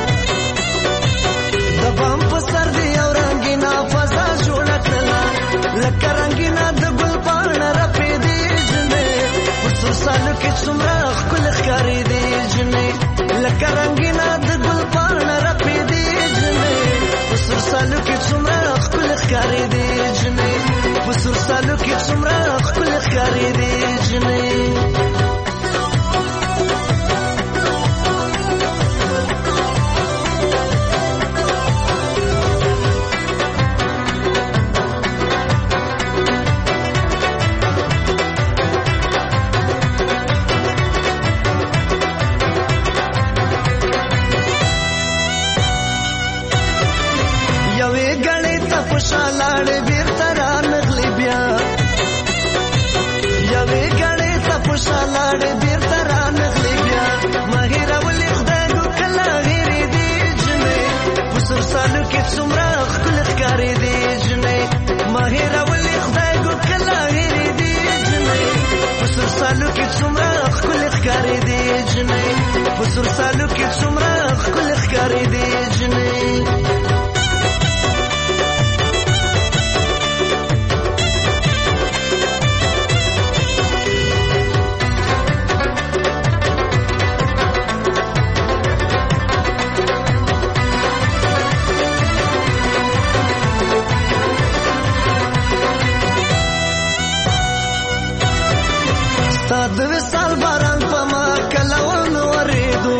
د بام پستر دی او رنگینا فضا جوړه کړله لکه رنگینا د ګل پاڼه رپېدې جنې په سور سالو کې څومره ښکلې ښکارېدې جنې لکه رنگینا د ګل پاڼه رپېدې جنې په سور سالو کې څومره ښکلې ښکارېدې جنې په سور سالو کې څومره ښکلې ښکارېدې جنې. شالاړ بیرته رانغلی بیا یوې ګړې ته په شالاړ بیرته رانغلی بیا مهیره ولې خدای ګو کله هېرېدې جنې په سور سالو کې څومره ښکلې ښکارېدې جنې مهیره ولې خدای ګو کله هېرېدې جنې په سور سالو کې څومره ښکلې ښکارېدې جنې په سور سالو کې څومره ښکلې ښکارېدې جنې. د وصال باران په ما کله ونه ورېدو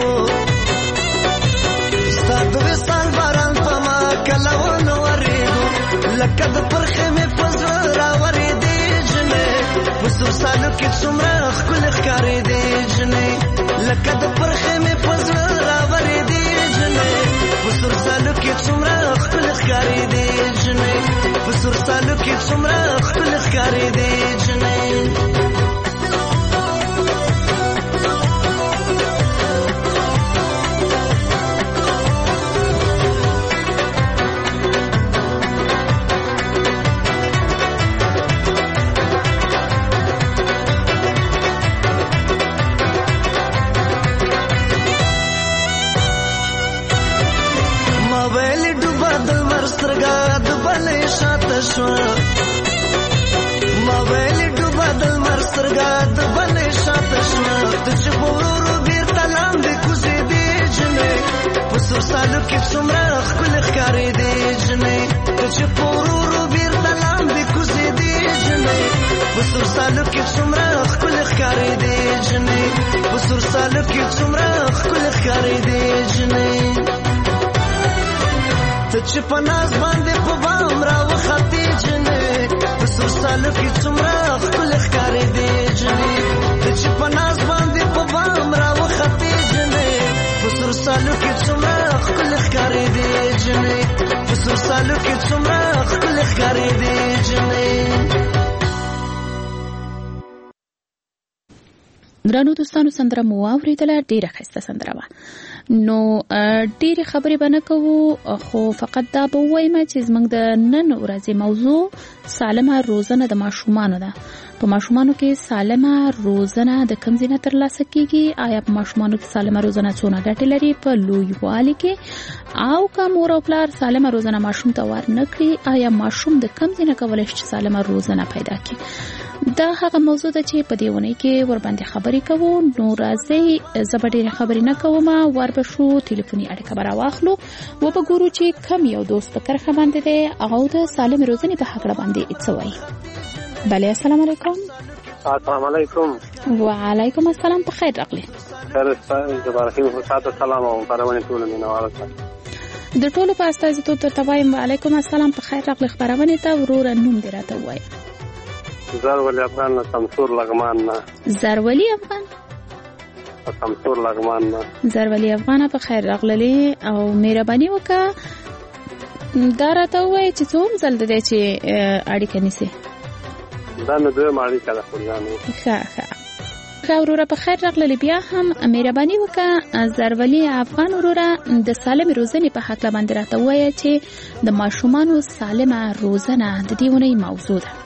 ستا د وصال باران په ما کله ونه ورېدو لکه د پرخې مې په زړه راورېدې جنې په سور سالو کې څومره ښکلې ښکارېدې جنې لکه د پرخې مې په زړه راورېدې جنې په سور سالو کې څومره ښکلې ښکارېدې جنې په سور سالو کې څومره ښکلې ښکارېدې جنې. ما ویل ډوبه د لمر سترګه د بلې شاته شوه ته چې په ورورو بېرته لاندې کوزېدې جنې په سور سالو کې څومره ښکلې ښکارېدې جنې ته چې په ورورو بېرته لاندې کوزېدې جنې په سور سالو کې څومره ښکلې ښکارېدې جنې په سور سالو کې څومره ښکلې ښکارېدې جنې. چې په ناز باندې په بام راوختې جنې په سور سالو کې څومره ښکلې ښکارېدې جنې چې په ناز باندې په بام راوختې جنې په سور سالو کې څومره ښکلې ښکارېدې جنې په سور سالو کې څومره ښکلې ښکارېدې جنې. درنو دوستانو سندره مو واورېدله، ډېره ښایسته سندره وه. نو ډېرې خبرې به نه کوو، خو فقط دا به ووایم چې زموږ د نن ورځې موضوع سالمه روزنه د ماشومانو ده. په ماشومانو کې سالمه روزنه د کوم ځای نه ترلاسه کیږي؟ آیا په ماشومانو کې سالمه روزنه څونه ګټې لري په لویوالي کې؟ او که مور او پلار سالمه روزنه ماشوم ته ور نه کړي، آیا ماشوم د کوم ځای نه کولی شي چې سالمه روزنه پیدا کړي؟ دا هغه موضوع ده چې په دې اونۍ کې ورباندې خبرې کوو. نو راځئ زه به ډېرې خبرې نه کوم، ور به شو ټلیفوني اړیکه به راواخلو، وبګورو چې کم یو دوست په کرښه باندې دی او د سالمې روزنې په هکله باندې څه وایي. بله، السلام علیکم. السلام علیکم. وعلیکم السلام، په خیر راغلی. خیر زبارخیم حساب سلام او خبرونه ټول مینوال ته د ټولو په استازیتوب درته وایم وعلیکم السلام، په خیر راغلی. خبرونه ته وروره نوم دې راته ووایه. زرولی افغان نه، شمسور لغمان نه. زرولی افغان شمسور لغمان نه. زرولی افغان، په خیر راغلی او مهرباني وکړه دا راته ووایه چې څوم ځل دی چې اړیکه نیسي؟ دا مې دویم اړیکه ده خورجانې. ښه ښه ښه وروره، په خیر راغلی. بیا هم مهرباني وکړه زرولی افغان وروره د سالمې روزنې په هکله باندې راته ووایه چې د ماشومانو سالمه روزنه د دې اونۍ موضوع ده.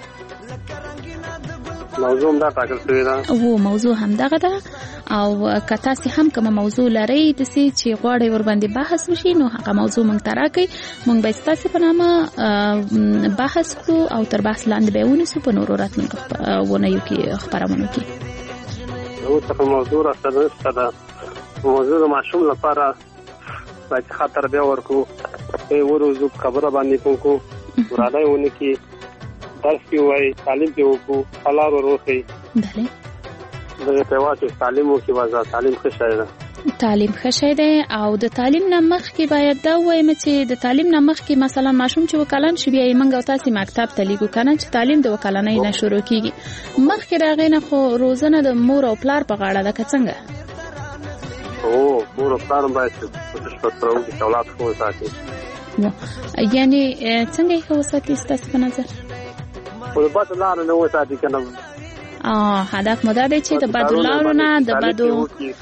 موضوع هم دا ټاکل شوې ده. و موضوع هم دغه ده، او که تاسې هم کومه موضوع لرئ داسې چې غواړئ ورباندې بحث وشي، نو هغه موضوع موږ ته راکړئ، موږ به ستاسې په نامه بحث کړو او تر بحث لاندې به یې ونیسو په نورو راتلونکو اونیو کې خپرونو کې. اوس څه موضوع راسره نشته ده. موضوع د ماشوم لپاره باید ښه تربیه ورکړو، یې وروزو، خبره باندې کوو، ورانه یې ونه کړي، درس کې وایي، تعلیم کې وکړو، حلال وروښي. بله دغه ته وایي چې تعلیم وکړي، وضع تعلیم ښه شی ده. تعلیم ښه شی دی، او د تعلیم نه مخکې باید دا ووایم چې د تعلیم نه مخکې مثلا ماشوم چې وکلن شي، بیا یې موږ او تاسې مکتب ته لیږو که نه، چې تعلیم د وکلنۍ نه شروع کېږي. مخکې د هغې نه خو روزنه د مور او پلار په غاړه ده، که څنګه؟ هو مور او پلار هم باید بشپړ وکړي چې اولاد ښه وساتي. یعنې څنګه یې ښه وساتي ستاسې په نظر؟ خو د بدو لارو نه وساتي که نه. هدف مو دا دی چې د بدو لارو نه، د بدو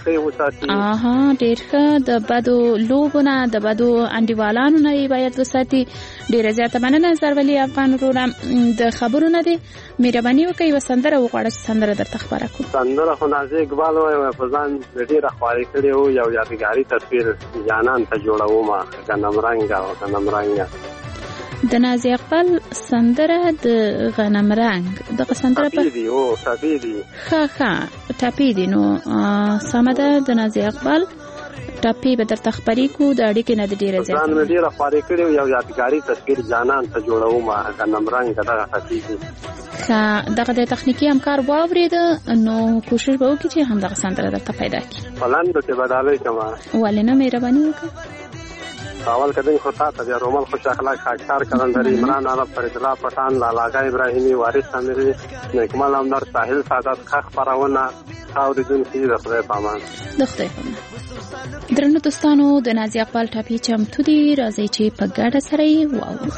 اها ډېر ښه، د بدو لوبو نه، د بدو انډیوالانو نه یې باید وساتي. ډېره زیاته مننه زرولی افغان وروره د خبرو نه دی. مهرباني وکړئ یوه سندره وغواړه چې سندره درته خپره کړو. سندره خو نازي اقبال وایي په ځان ډېره خواري کړې وو، یو یادګاري تصویر جانان ته جوړومه غنمرنګه او غنمرنګه. د نازي اقبال سندره د غنم رنګ، دغه سندره په دی او ټاپی دی. ښه ښه ټاپی دی. نو سمه ده، د نازي اقبال ټاپی به درته خپرې کړو. د اړیکې نه د ډېره زیاته ځان مې ډېره خوارې کړې وو، یو یادګاري تصویر جانان ته جوړومه غنمرنګه دغه ټاپی دی. ښه دغه د تخنیکي همکار واورېده، نو کوشش به وکړي چې همدغه سندره درته پیدا کړي. پلندو کې بدالۍ کومه ولې نه، مهرباني وکړه. اول کدی خو تا ته رومال خوش اخلاق خاکسار کلندری عمران عرب فرید الله پټان لالاغا ابراهیمی وارث امیری نیکمل امدار ساحل سعادت خخ پرونه او د جون کی د خدای پامان د خدای پامان. درنو دوستانو، د نازي اقبال ټاپی چمتو دي، راځي چې په ګډه سره یې واورو.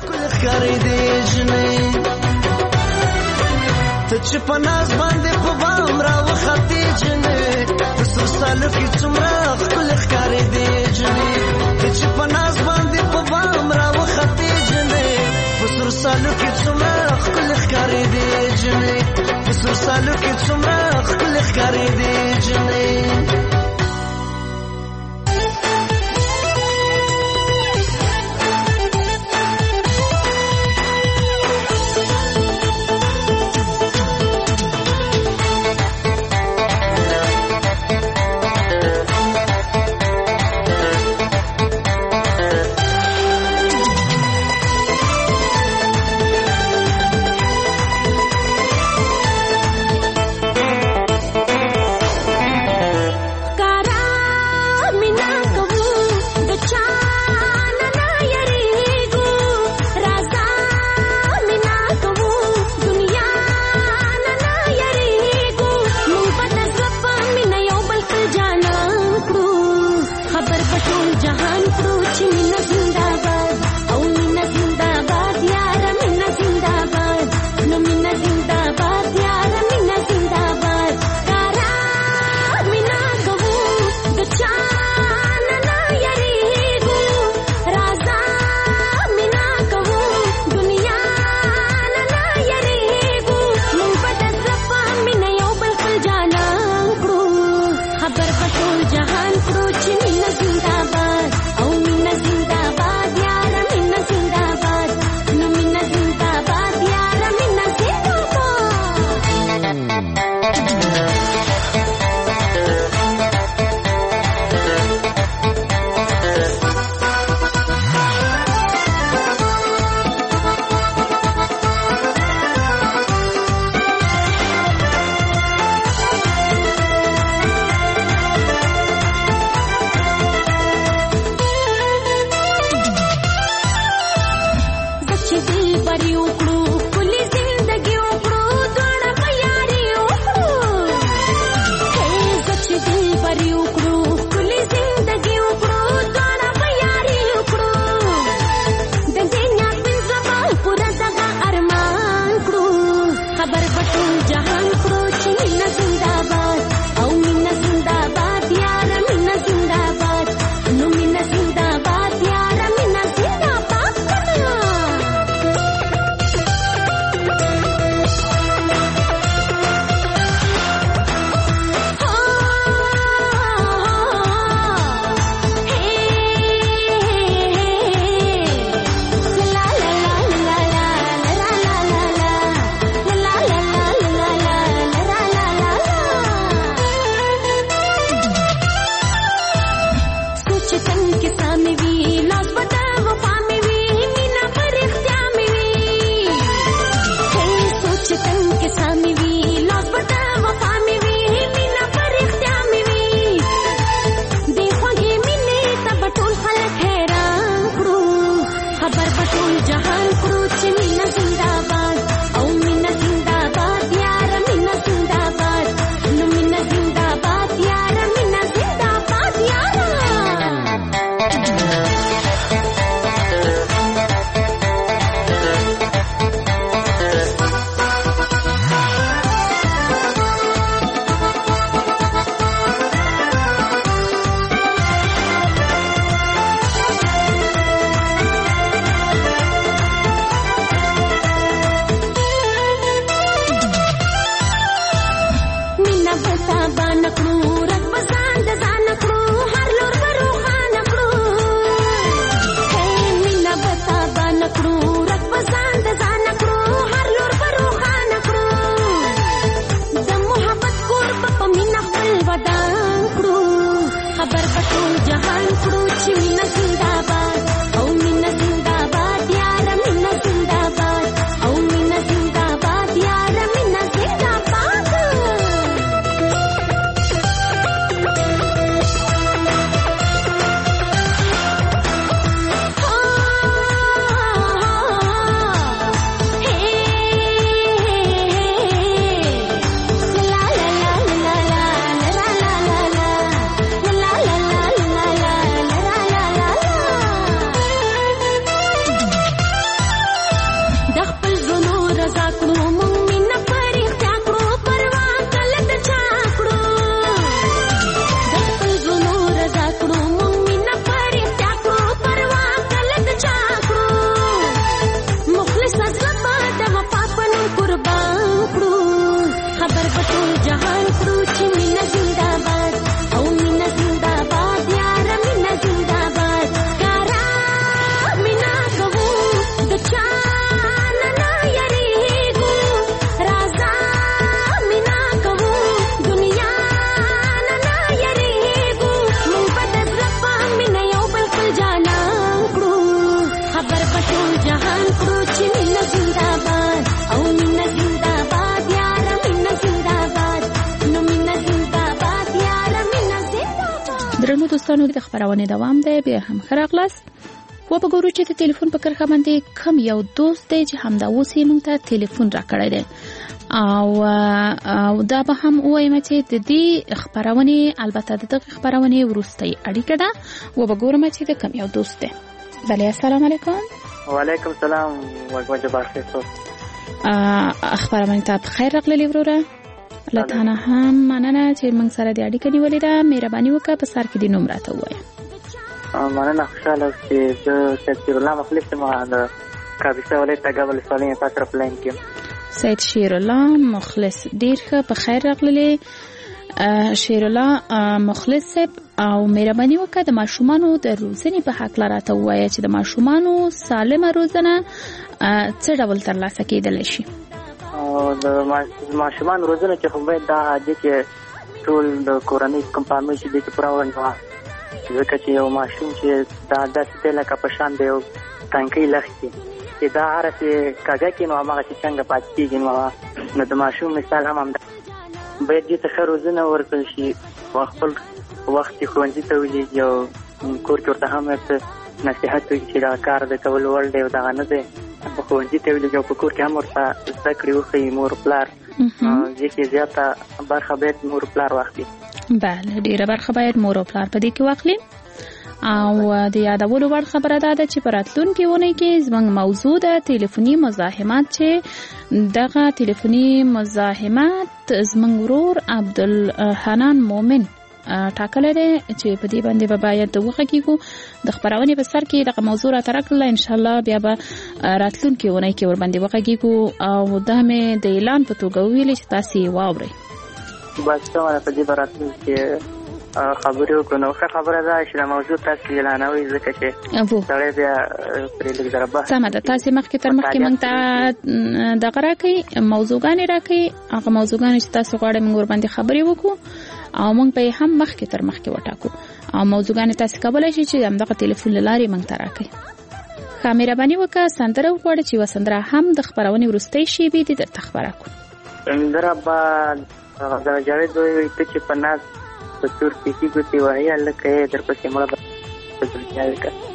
ته چې په ناز باندې په بام راوختې جنې په سور سالو کې څومره ښکلې ښکارېدې جنې ته چې په ناز باندې په بام راوختې جنې په سور سالو کې څومره ښکلې ښکارېدې جنې په سور سالو کې څومره ښکلې ښکارېدې جنې. جهان کړو چې مینه زنده باد او مینه زنده باد یار مینه زنده باد نو مینه زنده باد یار مینه زنده درنو دوستانو د خبرونه دوام دی به هم خراغلاست و په ګورو چې د ټلیفون په کرخه باندې کم یو دوست دی چې همدا اوس یې موږ ته ټلیفون راکړی دی او او دا به هم وایم چې د دې خبرونه البته د دغه خبرونه ورستۍ اړیکه ده و به ګورم چې د کم یو دوست دی. بله السلام علیکم. وعلیکم السلام وګوجه بارخصو. خبرونه ته بخیر راغلی وروره. لته هم مننه چې موږ سره د اړیکې نیولې ده. مهرباني وکړه په سر کې د نوم راته ووایه. مننه خوشاله چې زه سید شیر الله مخلص ما د کاپیسا ولایت تګابل سالین پاتره پلان کې. سید شیر الله مخلص ډیر ښه په خیر راغلی. شیر الله مخلص صاحب او مهرباني وکړه د ماشومانو د روزنې په حق لراته وایي چې د ماشومانو سالمه روزنه څه ډول ترلاسه کېدلی شي؟ د ماشومانو روزنه چې خو باید دا عادي چې ټول د کورنۍ کوم فامیل چې دی چې پوره ورنوه، ځکه چې یو ماشوم چې دا داسې دی لکه په شان د یو ټانکۍ لښتې چې دا هرسې کږه کړي نو هماغسې څنګه پاتې کېږي. نو د ماشوم مثال هم همدا باید دې ته ښه روزنه ورکړل شي، خپل وخت یې ښوونځي ته ولېږي او کور کې ورته هم ورته نصیحت وکړي چې دا کار د کولو وړ دی او دغه نه دی، ښوونځي ته ولېږي او په کور کې هم ورته زده کړې وښیي مور پلار. دې کې زیاته برخه باید مور پلار واخلي. بله، ډېره برخه باید مور او پلار په دې کې واخلي. او د یادولو وړ خبره دا ده چې په راتلونکې اونۍ کې زموږ موضوع ده ټلیفوني مزاحمت، چې دغه ټلیفوني مزاحمت زموږ ورور عبدالحنان مومن ټاکلی دی چې په دې باندې به باید وغږیږو. د خپرونې په سر کې دغه موضوع راته راکړله، انشاءالله بیا به راتلونکې اونۍ کې ورباندې وغږیږو او دا مې د اعلان په توګه وویلې چې تاسې یې واورئ. بس سمه په دې به راتلونکې خبرې وکړو. نو ښه خبره ده چې دا موضوع تاسې اعلانوئ، ځکه چې سړی بیا پرې لږ ذره بحث. سمه ده، تاسې مخکې تر مخکې موږ ته دغه راکئ، موضوعګانې راکئ، هغه موضوعګانې چې تاسو غواړئ موږ ورباندې خبرې وکړو او موږ به یې هم مخکې تر مخکې وټاکو او موضوعګانې تاسې کولی شئ چې همدغه ټلیفون له لارې موږ ته راکئ. ښه، مهرباني وکړه سندره وغواړه چې یوه سندره هم د خپرونې وروستۍ شېبې دې درته خپره کړو. سندره به غزاله جاوید ووایي ته چې په ناز په تور پیکي ګوتې وهي هلکه یې در پسې مړه به زلفیاوې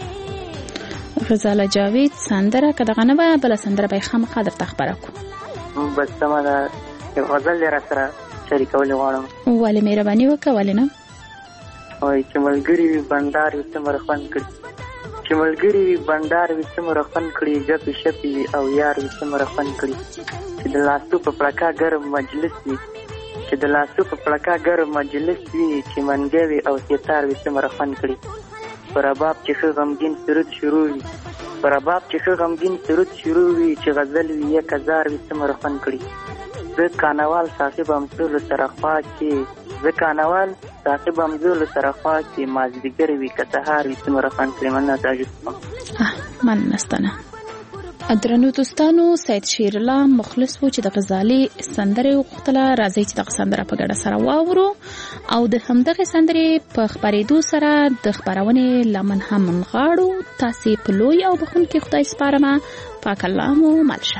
که غزاله جاوید سندره که دغه نه به بله سندره به یې خامخا درته خپره کړو. بس سمه ده، یو غزل یې را سره شریکولی غواړم. ولې مهرباني وکړه، ولې نه؟ وایي چې ملګري وي بندار وي څومره خوند کړي، چې ملګري وي بندار وي څومره خوند کړي، ګپې شپې وي او یار وي څومره خوند کړي، چې د لاسو په پړکا ګرم مجلس وي، چې د لاسو په پړکا ګرم مجلس وي، چې منګه وي او سیتار وي څومره خوند کړي، په رباب چې ښه غمګین سرود شروع وي، په رباب چې ښه غمګین سرود شروع وي، چې غزل وي یک هزار وي څومره خوند کړي، زه کانوال صاحب همزولو سره خوا کې، زه کانوال صاحب همزولو سره خوا کې، مازدیګر وي که سهار وي څومره خوند کړي. مننه تاجو مننه ستنه. درنو دوستانو، سید شیر الله مخلص و چې د غزالي سندرې وغوښتله. راځئ چې دغه سندره په ګډه سره واورو او د همدغې سندرې په خپرېدو سره د خپرونې لمن هم نغاړو. تاسې په لوی او بخونکي خدای سپارمه. پاک الله مو مل شه.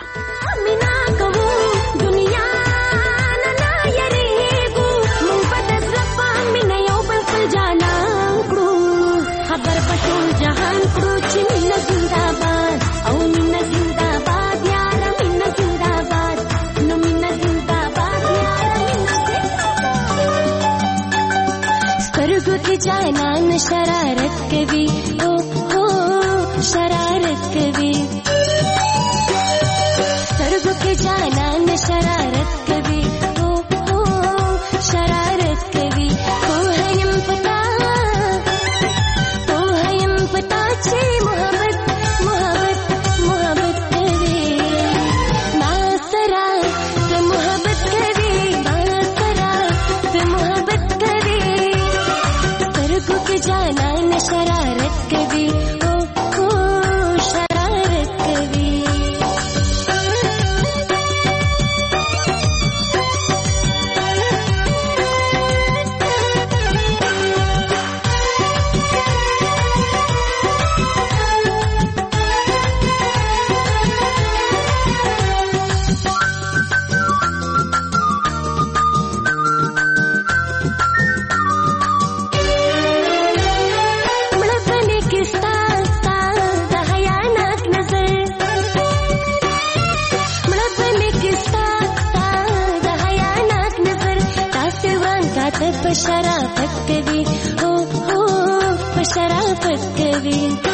خبر پټول جهان کړو چې مینه زنده‌باد او مینه زنده‌باد یاره مینه زنده‌باد نو مینه زنده‌باد یاره مینه زنده‌باد سترګو کې جانان شرارت کوي او هو شرارت کوي سترګو کې جانان شرارت کوي او هو شرارت کوي خو هم پتا محبت محبت محبت کوي ناسرا ته محبت کوي ناسرا ته محبت کوي سترګو کې جانان شرارت کوي او او شرارت کوي शराफत कभी हो हो शराफत कभी